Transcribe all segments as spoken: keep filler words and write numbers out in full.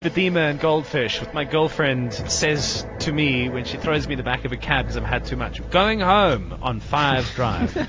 Edema and Goldfish with my girlfriend says to me when she throws me in the back of a cab because I've had too much. Going home on Five Drive.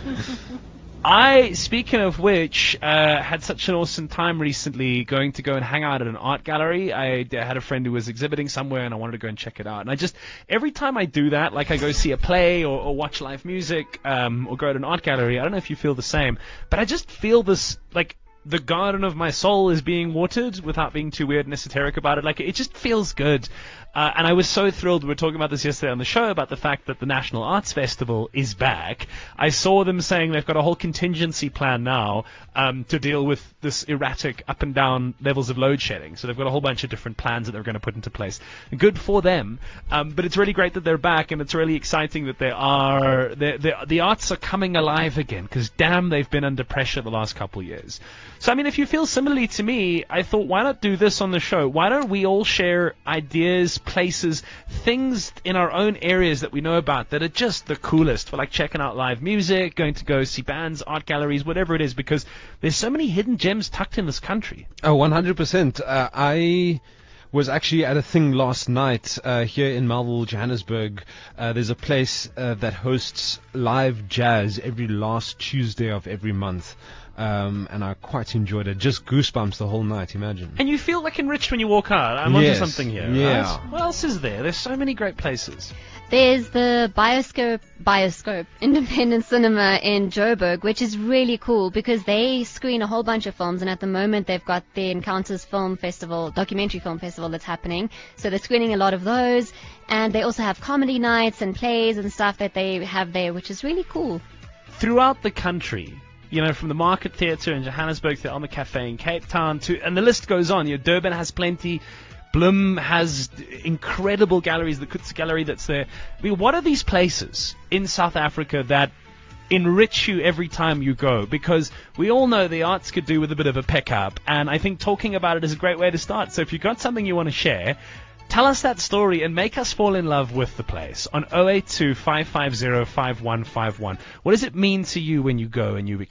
I, speaking of which, uh, had such an awesome time recently going to go and hang out at an art gallery. I had a friend who was exhibiting somewhere and I wanted to go and check it out. And I just, every time I do that, like I go see a play or, or watch live music, um, or go to an art gallery, I don't know if you feel the same, but I just feel this, like, the garden of my soul is being watered without being too weird and esoteric about it. Like, it just feels good. Uh, and I was so thrilled. We were talking about this yesterday on the show about the fact that the National Arts Festival is back. I saw them saying they've got a whole contingency plan now um, to deal with this erratic up and down levels of load shedding. So they've got a whole bunch of different plans that they're going to put into place. Good for them. Um, but it's really great that they're back, and it's really exciting that they are they're, they're, the arts are coming alive again, because damn, they've been under pressure the last couple of years. So, I mean, if you feel similarly to me, I thought, why not do this on the show? Why don't we all share ideas, places, things in our own areas that we know about that are just the coolest for, like, checking out live music, going to go see bands, art galleries, whatever it is, because there's so many hidden gems tucked in this country. Oh, one hundred percent. Uh, I was actually at a thing last night uh, here in Melville, Johannesburg. Uh, there's a place uh, that hosts live jazz every last Tuesday of every month. Um, and I quite enjoyed it. Just goosebumps the whole night, imagine. And you feel like enriched when you walk out. I'm yes. onto something here, yeah. right? What else is there? There's so many great places. There's the Bioscope, Bioscope Independent Cinema in Joburg, which is really cool because they screen a whole bunch of films, and at the moment they've got the Encounters Film Festival, documentary film festival that's happening. So they're screening a lot of those, and they also have comedy nights and plays and stuff that they have there, which is really cool. Throughout the country, you know, from the Market Theatre in Johannesburg to the Alma Cafe in Cape Town, to, and the list goes on. You know, Durban has plenty. Bloem has incredible galleries. The Kutz Gallery that's there. I mean, what are these places in South Africa that enrich you every time you go? Because we all know the arts could do with a bit of a pick up, and I think talking about it is a great way to start. So if you've got something you want to share, tell us that story and make us fall in love with the place on oh eight two, five five zero, five one five one. What does it mean to you when you go and you